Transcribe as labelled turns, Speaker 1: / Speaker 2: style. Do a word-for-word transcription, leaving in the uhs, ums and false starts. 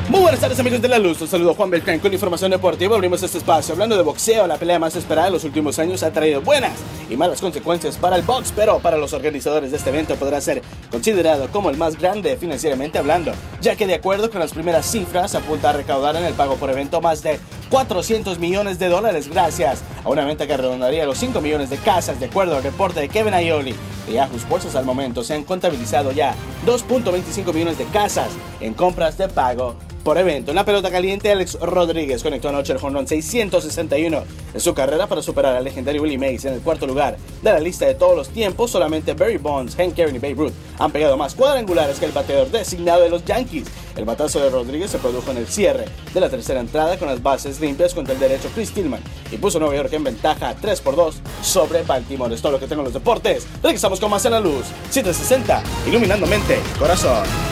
Speaker 1: Muy buenas tardes, amigos de la luz, los saludo Juan Beltrán con información deportiva. Abrimos este espacio hablando de boxeo. La pelea más esperada en los últimos años ha traído buenas y malas consecuencias para el box, pero para los organizadores de este evento podrá ser considerado como el más grande financieramente hablando, ya que de acuerdo con las primeras cifras apunta a recaudar en el pago por evento más de cuatrocientos millones de dólares gracias a una venta que redondaría los cinco millones de casas. De acuerdo al reporte de Kevin Aioli de Yahoo Sports, hasta el momento se han contabilizado ya dos punto veinticinco millones de casas en compras de pago por evento. En la pelota caliente, Alex Rodríguez conectó anoche el home run seiscientos sesenta y uno en su carrera para superar al legendario Willie Mays en el cuarto lugar de la lista de todos los tiempos. Solamente Barry Bonds, Hank Aaron y Babe Ruth han pegado más cuadrangulares que el bateador designado de los Yankees. El batazo de Rodríguez se produjo en el cierre de la tercera entrada con las bases limpias contra el derecho Chris Tillman y puso a Nueva York en ventaja tres por dos sobre Baltimore. Es todo lo que tengo en los deportes. Regresamos con más en la luz. setecientos sesenta, iluminando mente, corazón.